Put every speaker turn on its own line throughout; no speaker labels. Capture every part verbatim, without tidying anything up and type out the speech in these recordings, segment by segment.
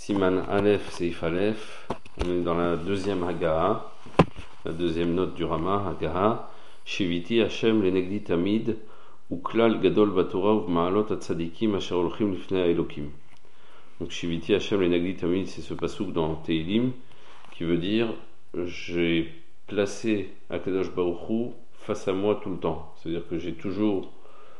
Siman Aleph Seif Aleph, on est dans la deuxième Hagaha, la deuxième note du Rama, Hagaha, Shiviti Hashem lenegdi tamid, uklal gadol batora uvmaalot atzadikim asher olchim lifnei Elokim. Donc Shiviti Hashem lenegdi tamid, c'est ce pasouk dans Teilim, qui veut dire, j'ai placé Akadosh Baruch Hu face à moi tout le temps. C'est-à-dire que j'ai toujours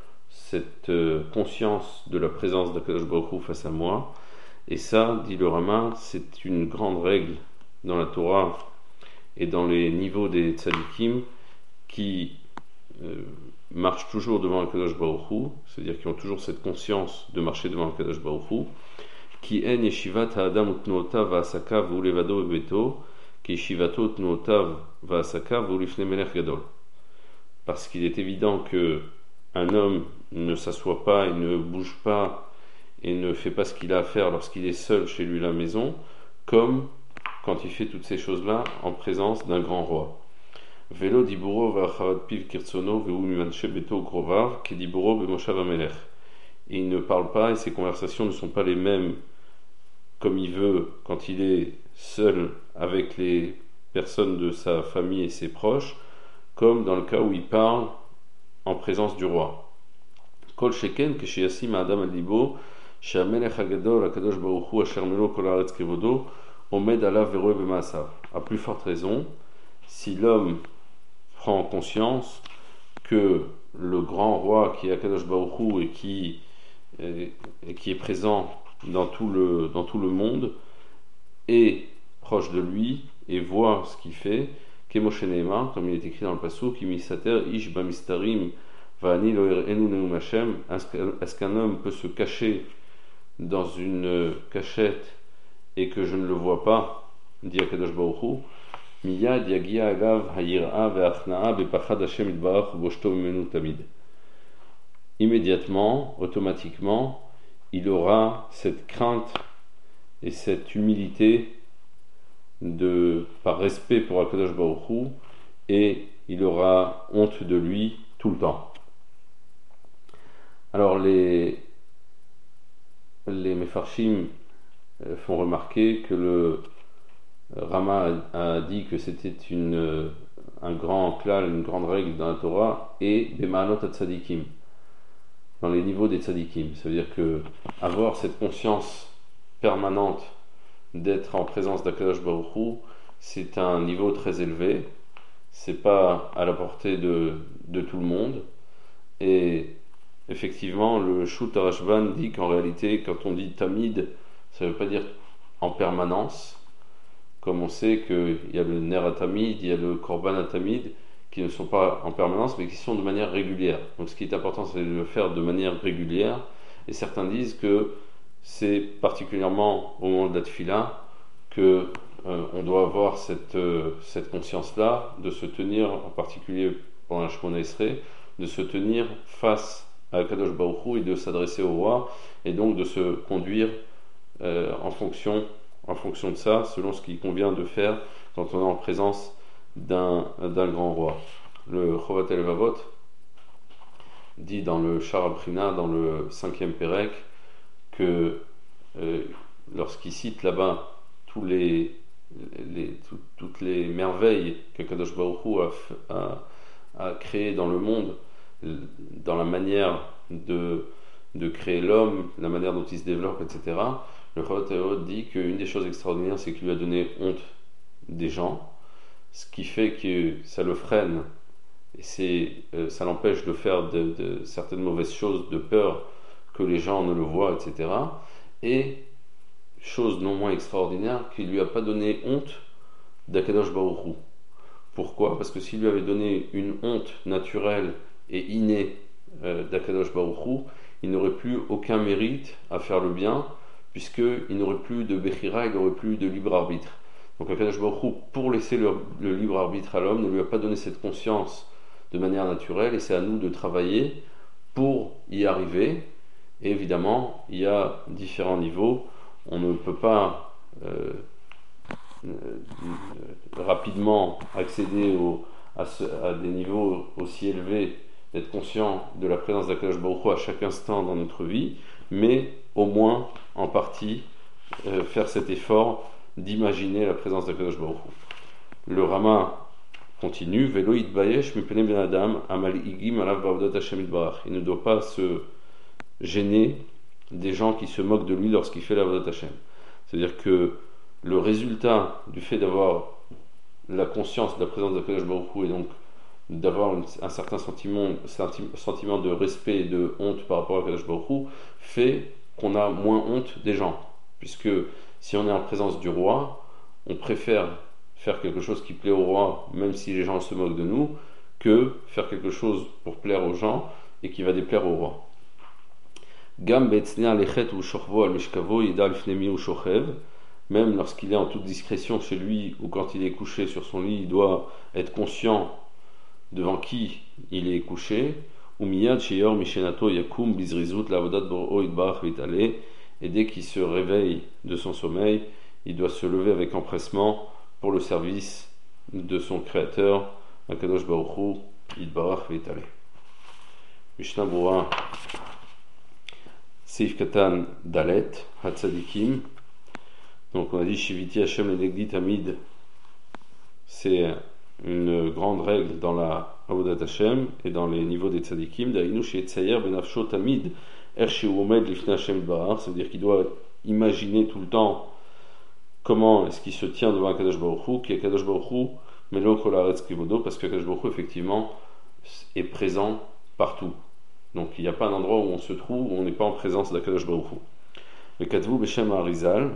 cette euh, conscience de la présence d'Akadosh Baruch Hu face à moi. Et ça, dit le Rama, c'est une grande règle dans la Torah et dans les niveaux des tzadikim qui euh, marchent toujours devant Akadosh Baruch Hu, c'est-à-dire qui ont toujours cette conscience de marcher devant Akadosh Baruch Hu, qui en yeshivat ha'adam utnuotav va'asakav u'levado bebeto, ki yeshivato utnuotav va'asakav u'lifnei melech gadol. Parce qu'il est évident que un homme ne s'assoit pas et ne bouge pas et ne fait pas ce qu'il a à faire lorsqu'il est seul chez lui à la maison, comme quand il fait toutes ces choses-là en présence d'un grand roi. Velo diburo v'acharad piv kirtsono ve'u mimanche beto grovav ki diburo b'moshav hamelech. Et il ne parle pas et ses conversations ne sont pas les mêmes comme il veut quand il est seul avec les personnes de sa famille et ses proches, comme dans le cas où il parle en présence du roi. Kol sheken keshiyasim adam al libo שהמלך הגדול, הקדוש ברוך הוא, אשר מלוא כל הארץ כבודו, עומד עליו ורואה במעשיו. À plus forte raison, si l'homme prend conscience que le grand roi qui est Akadosh Baruch Hu et qui, et, et qui est présent dans tout, le, dans tout le monde est proche de lui et voit ce qu'il fait, Kemoshe Neema, comme il est écrit dans le Passouk, Imisater ish bamistarim va'ani lo er'enu neum Hashem. Est-ce qu'un homme peut se cacher dans une cachette et que je ne le vois pas, dit Akadosh Baruch Hu, miyad yagia agav hayir'a ve'achna'a bepachad Hashem itbarach uboshto mimenu tamid. Immédiatement, automatiquement, il aura cette crainte et cette humilité de, par respect pour Akadosh Baruch Hu, et il aura honte de lui tout le temps. Alors les Les Mefarshim font remarquer que le Rama a dit que c'était une, un grand klal, une grande règle dans la Torah, et Bema'alot ha-tzadikim, dans les niveaux des tzadikim. Ça veut dire que avoir cette conscience permanente d'être en présence d'Akadosh Baruch Hu, c'est un niveau très élevé, c'est pas à la portée de, de tout le monde, et effectivement, le Shut Rashban dit qu'en réalité, quand on dit tamid, ça ne veut pas dire en permanence, comme on sait qu'il y a le ner à tamid, il y a le korban à tamid, qui ne sont pas en permanence, mais qui sont de manière régulière. Donc ce qui est important, c'est de le faire de manière régulière, et certains disent que c'est particulièrement au moment de la tefila que euh, on doit avoir cette, euh, cette conscience-là, de se tenir, en particulier pendant la Shemona Esrei, de se tenir face à Akadosh Baruch Hu et de s'adresser au roi, et donc de se conduire euh, en fonction, en fonction de ça, selon ce qu'il convient de faire quand on est en présence d'un, d'un grand roi. Le Chovat el-Vavot dit dans le Shar al-Prina, dans le cinquième Pérec, que euh, lorsqu'il cite là-bas tous les, les, tout, toutes les merveilles qu'Akadosh Baruch Hu a, a, a créées dans le monde, dans la manière de, de créer l'homme, la manière dont il se développe, et cetera, le Chovat dit qu'une des choses extraordinaires, c'est qu'il lui a donné honte des gens, ce qui fait que ça le freine, et c'est, euh, ça l'empêche de faire de, de certaines mauvaises choses, de peur que les gens ne le voient, et cetera. Et, chose non moins extraordinaire, qu'il ne lui a pas donné honte d'Akadosh Baruch Hu. Pourquoi ? Parce que s'il lui avait donné une honte naturelle et inné euh, d'Akadosh Baruch Hu, il n'aurait plus aucun mérite à faire le bien, puisqu'il n'aurait plus de Bechira, il n'aurait plus de libre arbitre. Donc Akadosh Baruch Hu, pour laisser le, le libre arbitre à l'homme, ne lui a pas donné cette conscience de manière naturelle, et c'est à nous de travailler pour y arriver. Et évidemment, il y a différents niveaux. On ne peut pas euh, euh, rapidement accéder au, à, ce, à des niveaux aussi élevés, d'être conscient de la présence d'Akadosh Baruch Hu à chaque instant dans notre vie, mais au moins en partie euh, faire cet effort d'imaginer la présence d'Akadosh Baruch Hu. Le Rama continue, Velo Yitbayesh Mipnei Ben Adam Amal'igim Alav Ba'avodat Hashem Yitbarach. Il ne doit pas se gêner des gens qui se moquent de lui lorsqu'il fait l'Avodat Hashem. C'est-à-dire que le résultat du fait d'avoir la conscience de la présence d'Akadosh Baruch Hu et donc d'avoir une, un certain sentiment, sentiment de respect et de honte par rapport à Akadosh Baruch Hu fait qu'on a moins honte des gens. Puisque si on est en présence du roi, on préfère faire quelque chose qui plaît au roi, même si les gens se moquent de nous, que faire quelque chose pour plaire aux gens et qui va déplaire au roi. Gam be'etznia lechet ou shochvo al mishkavo yidal fnemi ou shochev. Même lorsqu'il est en toute discrétion chez lui ou quand il est couché sur son lit, il doit être conscient devant qui il est couché. Umiyad sheyor mishenato yakum bizrizut lavodat bor'o yitbarach vitale. Et dès qu'il se réveille de son sommeil, il doit se lever avec empressement pour le service de son créateur, Akadosh Baruch Hu, Yitbarach vitale. Mishnah Berurah, Seif Katan Dalet, Hatzadikim. Donc on a dit Shiviti Hashem Lenegdi Tamid, c'est une grande règle dans la Avodat Hashem et dans les niveaux des tzadikim. Daïnu Sheetzayer Benafsho Tamid Ersheu Omed Lifnei Hashem Yitbarach, ça veut dire qu'il doit imaginer tout le temps comment est-ce qu'il se tient devant Akadosh Baruch Hu, qui est Akadosh Baruch Hu, Melo Kol Haaretz Kivodo, parce qu'Akadosh Baruch Hu effectivement est présent partout. Donc il n'y a pas un endroit où on se trouve où on n'est pas en présence d'Akadosh Baruch Hu. Le Katvu Beshem Harizal,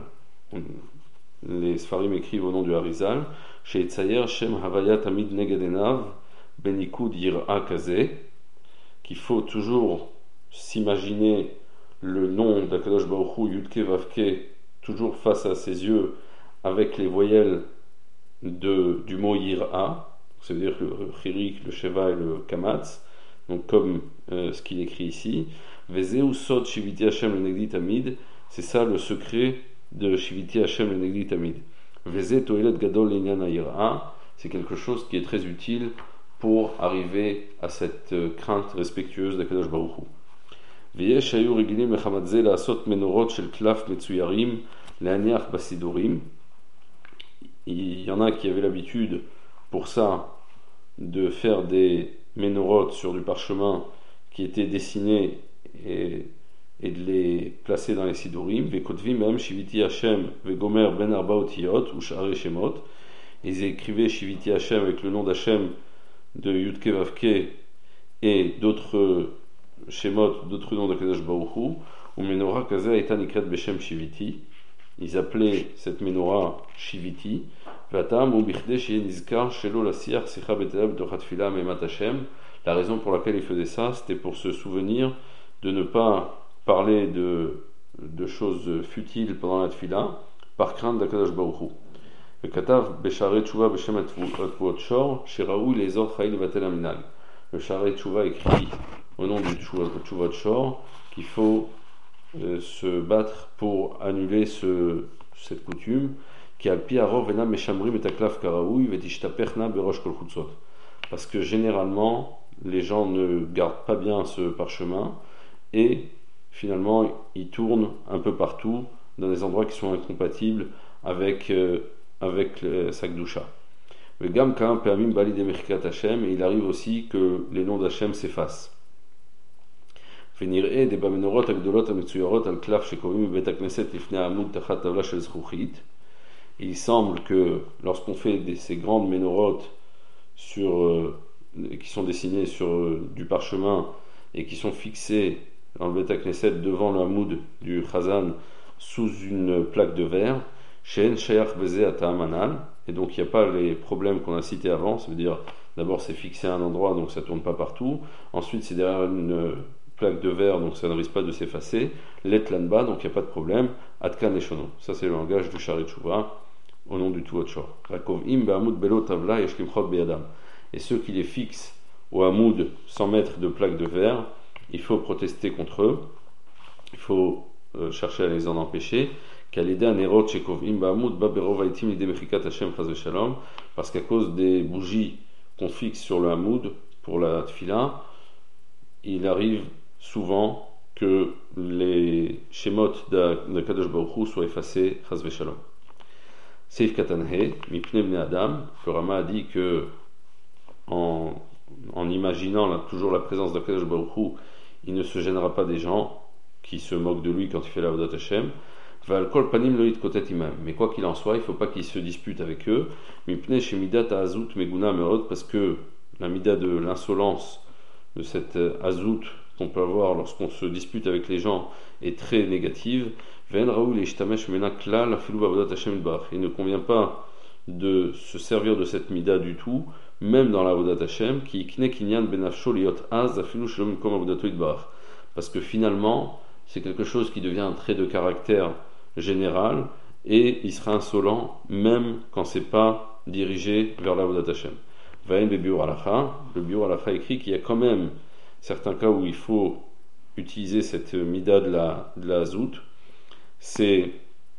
les Sfarim écrivent au nom du Harizal, chez Etzayer Shem Havaya Tamid Negadenav Benikud Yir'a Kaze, qu'il faut toujours s'imaginer le nom d'Akadosh Baruch Hu, Yudke Vavke, toujours face à ses yeux, avec les voyelles de, du mot Yir'a, c'est-à-dire le Chirik, le Sheva et le Kamatz, donc comme euh, ce qu'il écrit ici. Vezeu Sod Shiviti Hashem Lenegdi Tamid, c'est ça le secret de Shiviti Hashem Lenegdi Tamid. Veze Toilet Gadol Linyan Yir'a, c'est quelque chose qui est très utile pour arriver à cette euh, crainte respectueuse d'Akadosh Baruch Hu. ויש היו רגילים מחמת זה לעשות מנורות של קלף מצוירים להניח בסידורים. Il y en a qui avaient l'habitude pour ça de faire des ménorotes sur du parchemin qui étaient dessinés et, et de les placer dans les sidorim. Vekotvim même Shiviti Hashem vegomer ben arba otiyot ou share shemot. Ils écrivaient Shiviti Hashem avec le nom d'Hashem de Yudke Vavke et d'autres Shemot, d'autres noms d'Akadosh Baruch Hu, ou Menorah Kaza Etan Ikret Beshem Shiviti. Ils appelaient cette Menorah Shiviti. Vatam ou Bichdé Shie Nizkar Shelo Lasiach Sicha Betelab Dochat Fila Memat Hashem. La raison pour laquelle ils faisaient ça, c'était pour se souvenir de ne pas parler de, de choses futiles pendant la Tfila, par crainte d'Akadosh Baruch Hu. Le Katav Beshare Tshuva Beshem Atvuot Shor, Shiraou les Or Chaïl Vatel Aminag. Le Share Tshuva écrit au nom du Tshuva Shor qu'il faut euh, se battre pour annuler ce, cette coutume qui a pi arov vena meshamrim et aklaf karaoui vetishtaperna berosh kol chutzot, parce que généralement les gens ne gardent pas bien ce parchemin et finalement ils tournent un peu partout dans des endroits qui sont incompatibles avec euh, avec euh, sa kedusha. Le gam kaam peamim bali de mechkat Hashem, et il arrive aussi que les noms d'Hashem s'effacent. ונראה במנורות הגדולות המצוירות על קלף שקוראים בבית הכנסת לפני העמוד תחת טבלה של זכוכית. Il semble que lorsqu'on fait des, ces grandes ménorotes sur, euh, qui sont dessinées sur euh, du parchemin et qui sont fixées dans le Beit Knesset devant le hamoud du Chazan sous une plaque de verre, She'en shayach beze ata'am anal, et donc il n'y a pas les problèmes qu'on a cités avant, ça veut dire d'abord c'est fixé à un endroit donc ça ne tourne pas partout, ensuite c'est derrière une plaque de verre donc ça ne risque pas de s'effacer, let lanba donc il n'y a pas de problème, atkan eshono, ça c'est le langage du Share Tshuva au nom du Tvot Shor. Et ceux qui les fixent au hamoud sans mettre de plaque de verre, il faut protester contre eux, il faut euh, chercher à les en empêcher, parce qu'à cause des bougies qu'on fixe sur le hamoud pour la tfila, il arrive souvent que les Shemot d'Akadosh Baruch Hu soient effacés, Chas v'Shalom. Seif Katanhe, Mipne Bnei Adam, le Rama a dit que en, en imaginant là, toujours la présence d'Akadosh Baruch Hu, il ne se gênera pas des gens qui se moquent de lui quand il fait la Avodat Hashem. Val kol panim lo yitkotet imam. Mais quoi qu'il en soit, il ne faut pas qu'il se dispute avec eux. Mipne shemidat azut meguna meod, parce que la mida de l'insolence, de cette azut qu'on peut avoir lorsqu'on se dispute avec les gens, est très négative. Ven raoul ishtamesh mena klal afilu b'avodat Hashem yitbarach. Il ne convient pas de se servir de cette mida du tout, même dans la Avodat Hashem, qui ikne kinyan benafsho liot az afilu shalom kom avodato yitbarach. Parce que finalement, c'est quelque chose qui devient un trait de caractère général, et il sera insolent même quand c'est pas dirigé vers la Avodat Hashem. Vaïn be biur halacha, le biur halacha écrit qu'il y a quand même certains cas où il faut utiliser cette mida de la, de la zout. C'est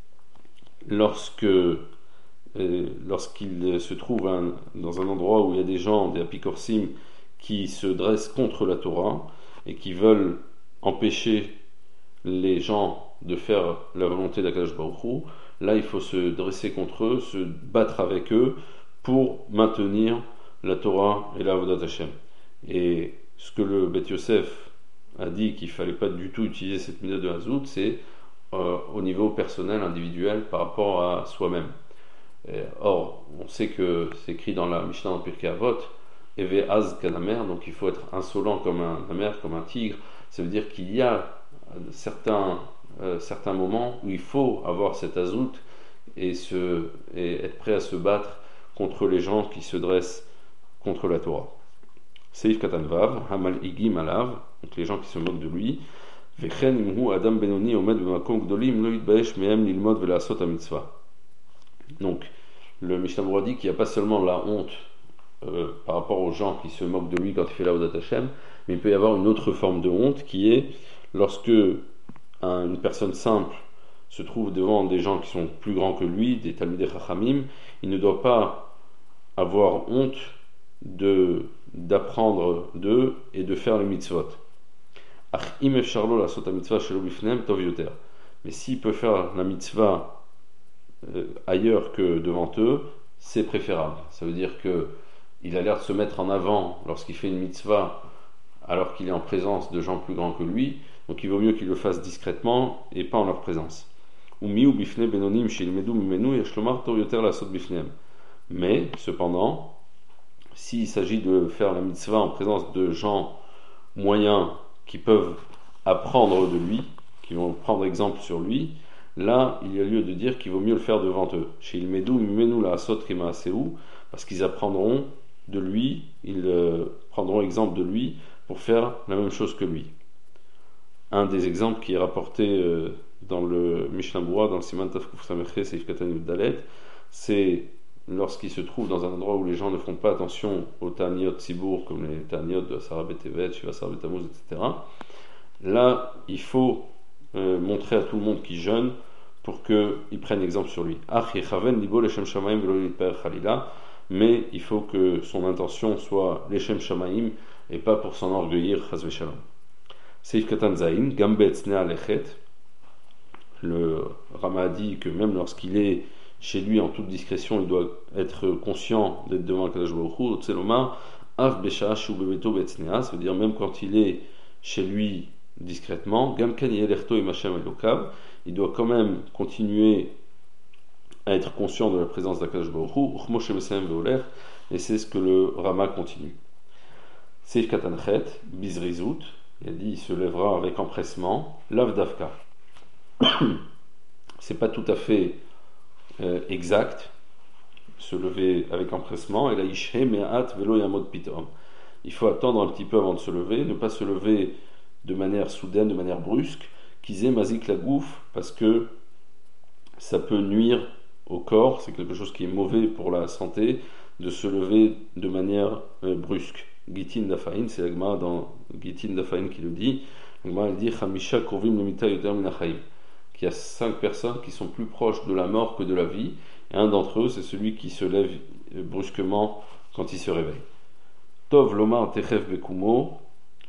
lorsque euh, lorsqu'il se trouve un, dans un endroit où il y a des gens, des apikorsim, qui se dressent contre la Torah et qui veulent empêcher les gens de faire la volonté d'Akadosh Baruch Hu. Là, il faut se dresser contre eux, se battre avec eux pour maintenir la Torah et la Avodat Hashem. Et ce que le Beth Yosef a dit qu'il ne fallait pas du tout utiliser cette mida de Hazout, c'est euh, au niveau personnel, individuel, par rapport à soi-même. Et, or, on sait que c'est écrit dans la Mishnah dans Pirkei Avot, Eve Az Kanamer, donc il faut être insolent comme un amer, comme un tigre. Ça veut dire qu'il y a certains Euh, certains moments où il faut avoir cet azout et, se, et être prêt à se battre contre les gens qui se dressent contre la Torah. Seif Katanvav, Hamal Igim Alav, donc les gens qui se moquent de lui. Vechen Imhu Adam Benoni Omed Bemakom Gdolim Lo Yitbaesh Mehem Lilmod Velasot HaMitzvah. Donc, le Mishnah Berurah dit qu'il n'y a pas seulement la honte euh, par rapport aux gens qui se moquent de lui quand il fait la Avodat Hashem, mais il peut y avoir une autre forme de honte qui est lorsque une personne simple se trouve devant des gens qui sont plus grands que lui, des Talmidei Chachamim, il ne doit pas avoir honte de, d'apprendre d'eux et de faire les mitzvot. Mais s'il peut faire la mitzvah euh, ailleurs que devant eux, c'est préférable. Ça veut dire qu'il a l'air de se mettre en avant lorsqu'il fait une mitzvah alors qu'il est en présence de gens plus grands que lui. Donc il vaut mieux qu'il le fasse discrètement et pas en leur présence. Mais, cependant, s'il s'agit de faire la mitzvah en présence de gens moyens qui peuvent apprendre de lui, qui vont prendre exemple sur lui, là, il y a lieu de dire qu'il vaut mieux le faire devant eux. Parce qu'ils apprendront de lui, ils prendront exemple de lui pour faire la même chose que lui. Un des exemples qui est rapporté euh, dans le Mishnah Berurah, dans le Siman Tafkuf Sameche, Seif Katan Yud Dalet, c'est lorsqu'il se trouve dans un endroit où les gens ne font pas attention aux Ta'aniot Tzibour, comme les Ta'aniot de Asara Betevet, Shiva Asara Betamuz, et cetera. Là, il faut euh, montrer à tout le monde qui jeûne pour qu'ils prennent exemple sur lui. Mais il faut que son intention soit l'Eshem Shamaim et pas pour s'enorgueillir, Chas v'Shalom. Seif Katan Zain, Gambet Snea Lechet. Le Rama a dit que même lorsqu'il est chez lui en toute discrétion, il doit être conscient d'être devant Akadosh Baruch Hu. Tseloma, Av Besha Shu Bebeto Bet Snea, ça veut dire même quand il est chez lui discrètement, Gam Kan Yelerto Imachem Elokav, il doit quand même continuer à être conscient de la présence d'Akadosh Baruch Hu. Uchmo Shemesem Veoler, et c'est ce que le Rama continue. Seif Katan Chet, Bizrizut. Il a dit il se lèvera avec empressement. Lav Davka. C'est pas tout à fait euh, exact. Se lever avec empressement. Et la Ishe Me'at Velo Yamod Pitom. Il faut attendre un petit peu avant de se lever, ne pas se lever de manière soudaine, de manière brusque. Kizé Mazik la gouffe, parce que ça peut nuire au corps. C'est quelque chose qui est mauvais pour la santé de se lever de manière euh, brusque. Gitin Dafaïn, c'est l'Agma dans Gitin Dafaïn qui le dit. L'Agma elle dit Chamisha Krovim Lemita Yoter Minachaim, qu'il y a cinq personnes qui sont plus proches de la mort que de la vie, et un d'entre eux c'est celui qui se lève brusquement quand il se réveille. Tov Lomar Techef Bekumo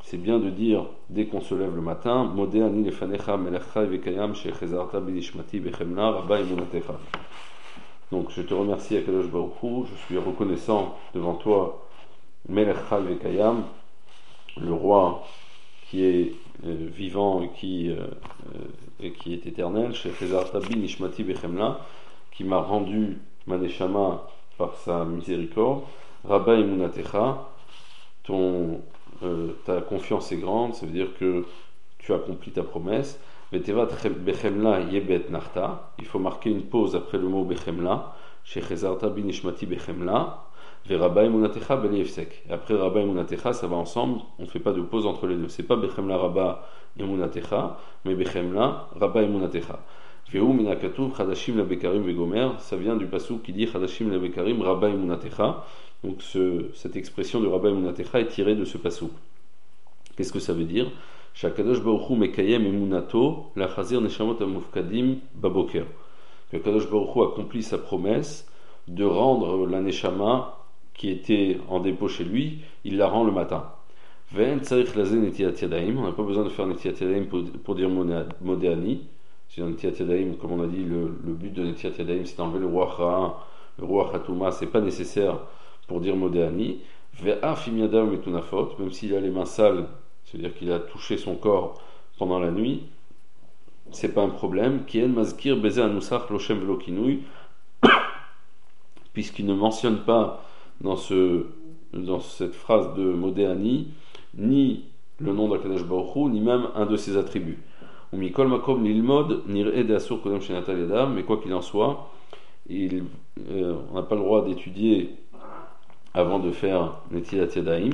c'est bien de dire, dès qu'on se lève le matin, Modé ani lefanecha melech vekayam shechezarta binishmati bechemla rabba emunatecha. Donc je te remercie Akadosh Baruch Hu, je suis reconnaissant devant toi, melech vekayam, le roi qui est euh, vivant et qui, euh, et qui est éternel, shechezarta binishmati bechemla, qui m'a rendu ma neshama par sa miséricorde, rabba emunatecha, ton Euh, ta confiance est grande, ça veut dire que tu accomplis ta promesse. Beteva bechemla yebet narta. Il faut marquer une pause après le mot bechemla. Shechezarta binishmati bechemla. Veraba emunatecha beliefsek. Après rabba emunatecha, ça va ensemble. On ne fait pas de pause entre les deux. C'est pas bechemla rabba emunatecha, mais bechemla rabba emunatecha. Veu minakatuv chadashim la bekarim vegomer. Ça vient du pasuk qui dit chadashim la bekarim rabba emunatecha. Donc ce, cette expression de Rabba Emunatecha est tirée de ce pasuk. Qu'est-ce que ça veut dire? Shakadosh Baruch Hu mekayem emunato lachazir neshamot amufkadim baboker. Que Kadosh Baruch Hu accomplit sa promesse de rendre la neshama qui était en dépôt chez lui, il la rend le matin. Ve'en tzarich lazen netiat yadayim. On n'a pas besoin de faire netiat yadayim pour, pour dire modéani. C'est un netiat yadayim, comme on a dit, le, le but de netiat yadayim, c'est d'enlever le ruach ra'a, le ruach hatuma. C'est pas nécessaire pour dire modéani, ve'af imyadav metunafot, même s'il a les mains sales, c'est-à-dire qu'il a touché son corps pendant la nuit, c'est pas un problème. Kien mazkir beze anusach loshem velo kinui, puisqu'il ne mentionne pas dans, ce, dans cette phrase de modéani ni le nom d'Akadosh Baruch Hu, ni même un de ses attributs. Ou mikol makom lilmod nir'e de asur kodem shenatal yadav, mais quoi qu'il en soit, il, euh, on n'a pas le droit d'étudier avant de faire Netilat Yadayim.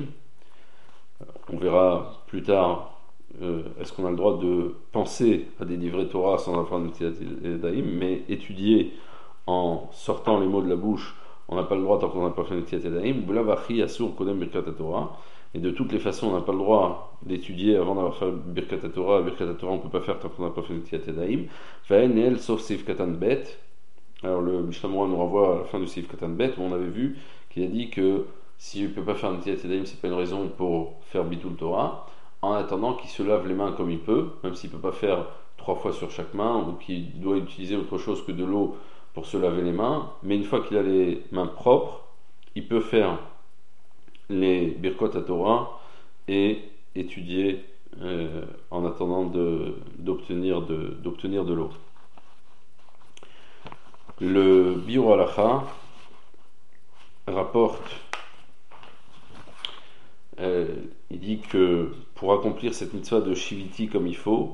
On verra plus tard, euh, est-ce qu'on a le droit de penser à des livrets Torah sans avoir fait Netilat Yadayim, mais étudier en sortant les mots de la bouche, on n'a pas le droit tant qu'on n'a pas fait Netilat Yadayim. B'lavachi asur kodem birkat Torah. Et de toutes les façons, on n'a pas le droit d'étudier avant d'avoir fait Birkat Torah. Birkat Torah, on ne peut pas faire tant qu'on n'a pas fait Netilat Yadayim. Va'en el sauf Seif Katan Bet. Alors le Mishnah Moura nous renvoie à la fin du Seif Katan Bet où on avait vu qu'il a dit que s'il ne peut pas faire Netilat Yadayim, c'est pas une raison pour faire Bitul Torah, en attendant qu'il se lave les mains comme il peut, même s'il ne peut pas faire trois fois sur chaque main, ou qu'il doit utiliser autre chose que de l'eau pour se laver les mains, mais une fois qu'il a les mains propres, il peut faire les Birkot à Torah et étudier euh, en attendant de, d'obtenir, de, d'obtenir de l'eau. Le Biur Halacha rapporte, euh, il dit que pour accomplir cette mitzvah de Shiviti comme il faut,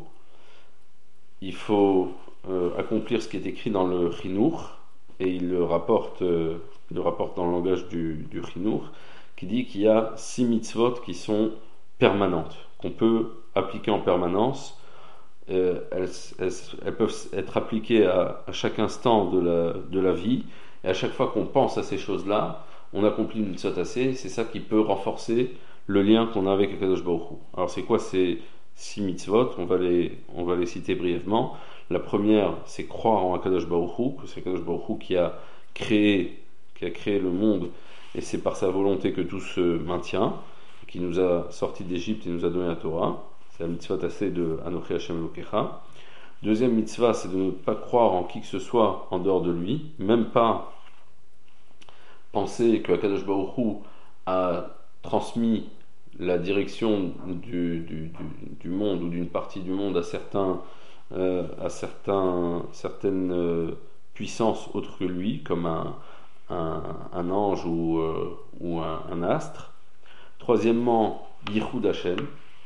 il faut euh, accomplir ce qui est écrit dans le Chinour, et il le rapporte, euh, il le rapporte dans le langage du, du Chinour, qui dit qu'il y a six mitzvot qui sont permanentes, qu'on peut appliquer en permanence. Euh, elles, elles, elles peuvent être appliquées à, à chaque instant de la, de la vie, et à chaque fois qu'on pense à ces choses-là, on accomplit une mitzvot assez. C'est ça qui peut renforcer le lien qu'on a avec Akadosh Baruch Hu. Alors c'est quoi ces six mitzvot? On va les, on va les citer brièvement. La première, c'est croire en Akadosh Baruch Hu, que c'est Akadosh Baruch Hu qui a créé, qui a créé le monde, et c'est par sa volonté que tout se maintient, qui nous a sortis d'Égypte et nous a donné la Torah. C'est la mitzvah tassée de Anochi Hashem Elokecha. Deuxième mitzvah, c'est de ne pas croire en qui que ce soit en dehors de lui, même pas penser que Akadosh Baruch Hu a transmis la direction du, du, du, du monde ou d'une partie du monde à certains, euh, à certains, certaines euh, puissances autres que lui, comme un, un, un ange ou, euh, ou un, un astre. Troisièmement, Yichud Hashem,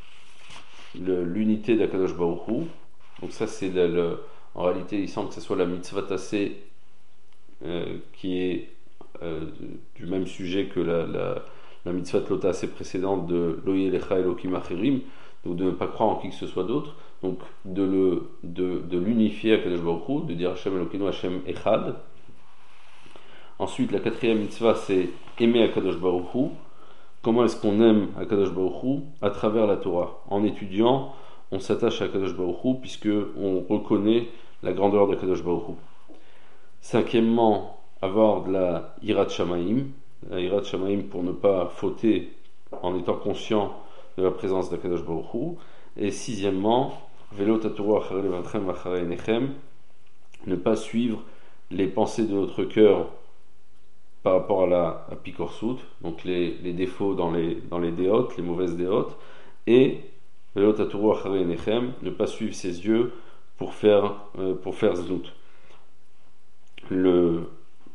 le, l'unité d'Akadosh Baruch Hu. Donc ça c'est le, le, en réalité il semble que ce soit la mitzvah tassée euh, qui est euh, du même sujet que la, la, la mitzvah lota assez précédente de Lo Yelecha Elokim Acherim, donc de ne pas croire en qui que ce soit d'autre, donc de, le, de, de l'unifier Akadosh Baruch Hu, de dire Hashem Elokeinu Hashem Echad. Ensuite la quatrième mitzvah c'est aimer Akadosh Baruch Hu. Comment est-ce qu'on aime Akadosh Baruch Hu? À travers la Torah, en étudiant, on s'attache à Akadosh Baruch Hu puisque on reconnaît la grandeur d'Akadosh Baruch Hu. Cinquièmement, avoir de la Hirat Shamayim, la Hirat Shamayim pour ne pas fauter en étant conscient de la présence d'Akadosh Baruch Hu. Et sixièmement, Velo taturu acharei levanchem v'acharei einechem, ne pas suivre les pensées de notre cœur par rapport à la à Pikorsut, donc les, les défauts dans les, dans les déotes, les mauvaises déotes, et Velo taturu acharei einechem, ne pas suivre ses yeux pour faire, euh, pour faire znout. Le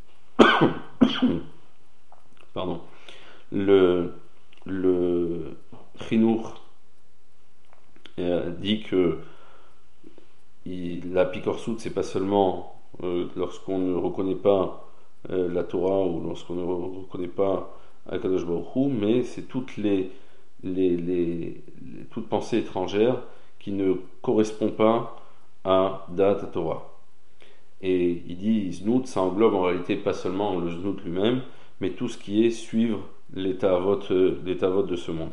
pardon le le Chinour euh, dit que il, la Pikorsut, c'est pas seulement euh, lorsqu'on ne reconnaît pas euh, la Torah ou lorsqu'on ne reconnaît pas Akadosh Baruch Hu, mais c'est toutes les, les, les, les toute pensée étrangère qui ne correspond pas à Da'at Torah. Et il dit Znout, ça englobe en réalité pas seulement le Znout lui-même, mais tout ce qui est suivre l'état vote, l'état vote de ce monde.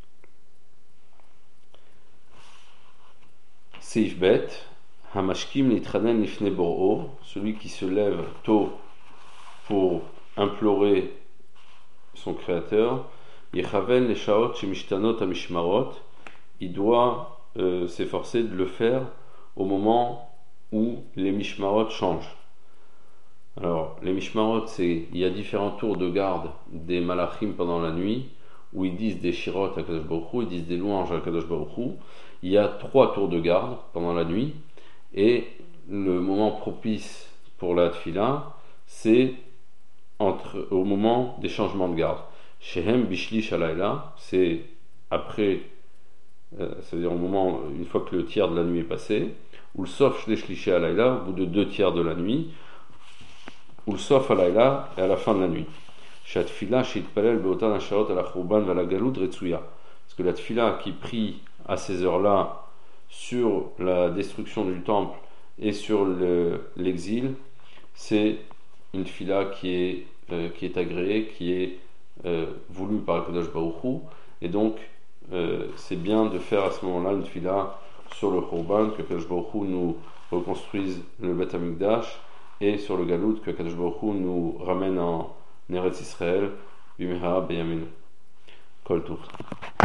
Seif Bet, Hamashkim Litranen Lifne Bor'o, celui qui se lève tôt pour implorer son Créateur, Yechaven Leshaot Shemishtanot Amishmarot, il doit euh, s'efforcer de le faire au moment où les Mishmarot changent. Alors, les Mishmarot, c'est, il y a différents tours de garde des Malachim pendant la nuit, où ils disent des Shirot à Kadosh Baruch Hu, ils disent des louanges à Kadosh Baruch Hu. Il y a trois tours de garde pendant la nuit, et le moment propice pour la Tfila, c'est entre, au moment des changements de garde. Shehem Bishlish Alayla, c'est après, euh, c'est-à-dire au moment, une fois que le tiers de la nuit est passé, ou le Sof Shlishlish Alayla, au bout de deux tiers de la nuit, ou le Sof Alayla, et à la fin de la nuit. Shat Tfila, Shitpalel, Beotan Asharot, Ala Churban, Vala Galoud, Retsuya. Parce que la Tfila qui prie à ces heures-là sur la destruction du temple et sur le, l'exil, c'est une Tfila qui est, euh, qui est agréée, qui est euh, voulue par Akadosh Baruch Hu, et donc euh, c'est bien de faire à ce moment-là une Tfila sur le Churban, que Akadosh Baruch Hu nous reconstruise le Beth Amikdash, et sur le Galoud, que Akadosh Baruch Hu nous ramène en Eretz Israël, Bimera Beyaminu. Kol Tov.